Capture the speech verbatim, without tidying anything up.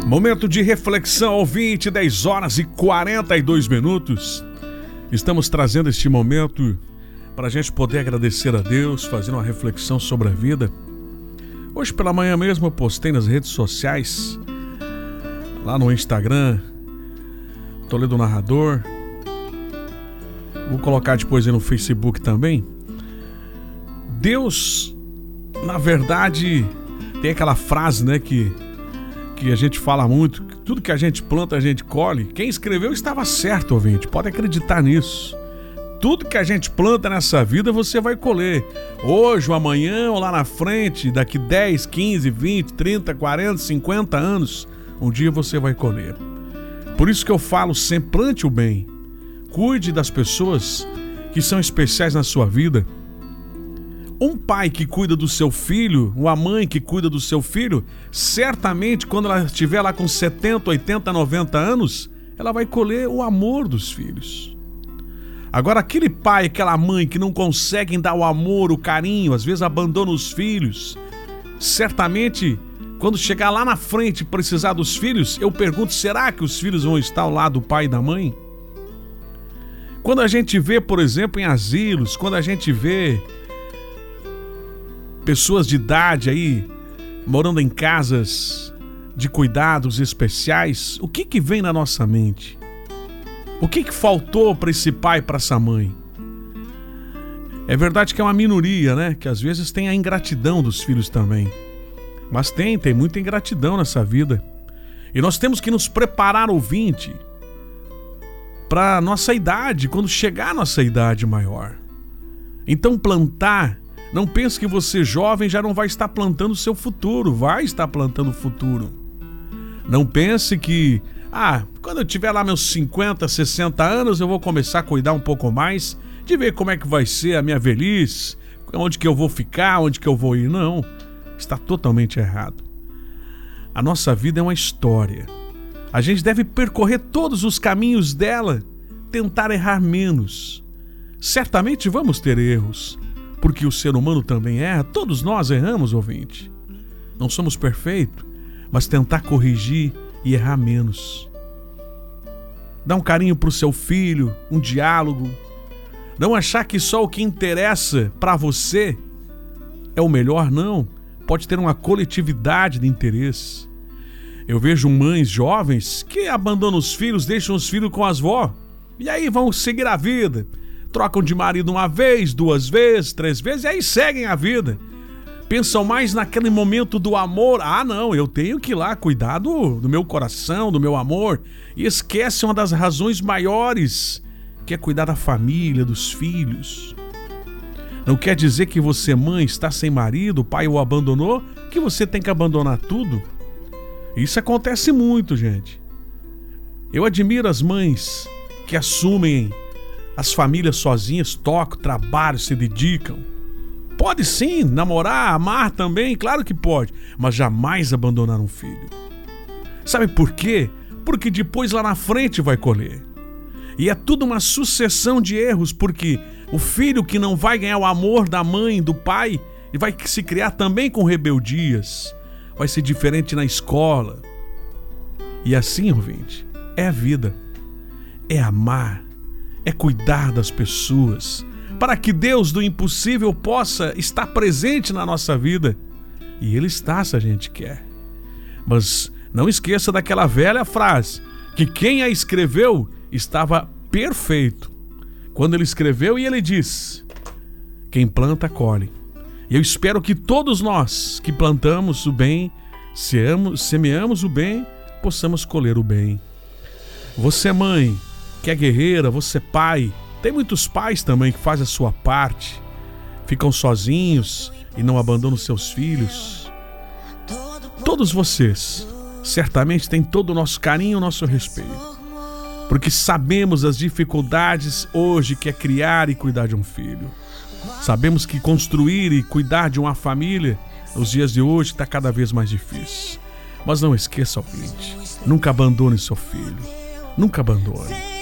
Momento de reflexão, ouvinte, dez horas e quarenta e dois minutos. Estamos trazendo este momento para a gente poder agradecer a Deus, fazendo uma reflexão sobre a vida. Hoje pela manhã mesmo eu postei nas redes sociais, lá no Instagram, Toledo Narrador. Vou colocar depois aí no Facebook também. Deus, na verdade, tem aquela frase, né, que, que a gente fala muito, que tudo que a gente planta a gente colhe. Quem escreveu estava certo, ouvinte, pode acreditar nisso. Tudo que a gente planta nessa vida você vai colher. Hoje, ou amanhã, ou lá na frente, daqui dez, quinze, vinte, trinta, quarenta, cinquenta anos, um dia você vai colher. Por isso que eu falo sempre, plante o bem. Cuide das pessoas que são especiais na sua vida. Um pai que cuida do seu filho, uma mãe que cuida do seu filho, certamente quando ela estiver lá com setenta, oitenta, noventa anos, ela vai colher o amor dos filhos. Agora, aquele pai, aquela mãe que não conseguem dar o amor, o carinho, às vezes abandona os filhos, certamente, quando chegar lá na frente e precisar dos filhos, eu pergunto, será que os filhos vão estar ao lado do pai e da mãe? Quando a gente vê, por exemplo, em asilos, quando a gente vê pessoas de idade aí, morando em casas de cuidados especiais, o que que vem na nossa mente? O que que faltou para esse pai, para essa mãe? É verdade que é uma minoria, né? Que às vezes tem a ingratidão dos filhos também. Mas tem, tem muita ingratidão nessa vida. E nós temos que nos preparar, ouvinte, para a nossa idade, quando chegar a nossa idade maior. Então plantar, não pense que você jovem já não vai estar plantando o seu futuro, vai estar plantando o futuro. Não pense que, ah, quando eu tiver lá meus cinquenta, sessenta anos, eu vou começar a cuidar um pouco mais, de ver como é que vai ser a minha velhice, onde que eu vou ficar, onde que eu vou ir. Não, está totalmente errado. A nossa vida é uma história. A gente deve percorrer todos os caminhos dela, tentar errar menos. Certamente vamos ter erros, porque o ser humano também erra, todos nós erramos, ouvinte. Não somos perfeitos, mas tentar corrigir e errar menos. Dá um carinho para o seu filho, um diálogo. Não achar que só o que interessa para você é o melhor, não. Pode ter uma coletividade de interesse. Eu vejo mães jovens que abandonam os filhos, deixam os filhos com as vó. E aí vão seguir a vida. Trocam de marido uma vez, duas vezes, três vezes, e aí seguem a vida. Pensam mais naquele momento do amor. Ah, não, eu tenho que ir lá cuidar do, do meu coração, do meu amor. E esquecem uma das razões maiores, que é cuidar da família, dos filhos. Não quer dizer que você, mãe, está sem marido, o pai o abandonou, que você tem que abandonar tudo. Isso acontece muito, gente. Eu admiro as mães que assumem as famílias sozinhas, tocam, trabalham, se dedicam. Pode sim, namorar, amar também, claro que pode, mas jamais abandonar um filho. Sabe por quê? Porque depois lá na frente vai colher. E é tudo uma sucessão de erros, porque o filho que não vai ganhar o amor da mãe, do pai, e vai se criar também com rebeldias, vai ser diferente na escola. E assim, ouvinte, é a vida, é amar, é cuidar das pessoas, para que Deus do impossível possa estar presente na nossa vida. E Ele está, se a gente quer. Mas não esqueça daquela velha frase, que quem a escreveu estava perfeito. Quando ele escreveu e ele disse, quem planta, colhe. E eu espero que todos nós que plantamos o bem, semeamos o bem, possamos colher o bem. Você, mãe, que é guerreira, você, pai, tem muitos pais também que fazem a sua parte, ficam sozinhos e não abandonam seus filhos. Todos vocês certamente têm todo o nosso carinho e o nosso respeito, porque sabemos as dificuldades hoje que é criar e cuidar de um filho. Sabemos que construir e cuidar de uma família nos dias de hoje está cada vez mais difícil. Mas não esqueça, ouvinte, nunca abandone seu filho, nunca abandone.